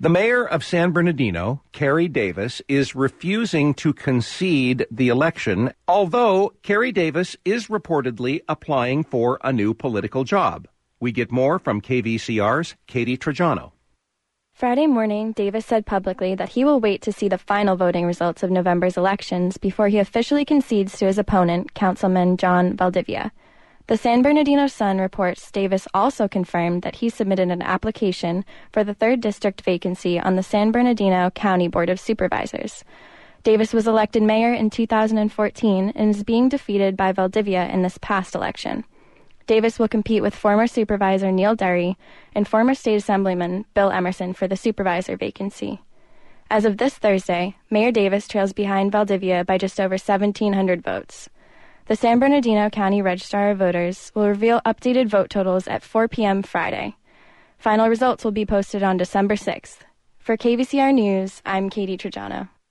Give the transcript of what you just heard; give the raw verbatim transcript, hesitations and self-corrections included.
The mayor of San Bernardino, Carrie Davis, is refusing to concede the election, although Carrie Davis is reportedly applying for a new political job. We get more from K V C R's Katie Trajano. Friday morning, Davis said publicly that he will wait to see the final voting results of November's elections before he officially concedes to his opponent, Councilman John Valdivia. The San Bernardino Sun reports Davis also confirmed that he submitted an application for the third district vacancy on the San Bernardino County Board of Supervisors. Davis was elected mayor in two thousand fourteen and is being defeated by Valdivia in this past election. Davis will compete with former Supervisor Neil Derry and former State Assemblyman Bill Emerson for the supervisor vacancy. As of this Thursday, Mayor Davis trails behind Valdivia by just over seventeen hundred votes. The San Bernardino County Registrar of Voters will reveal updated vote totals at four p.m. Friday. Final results will be posted on December sixth. For K V C R News, I'm Katie Trajano.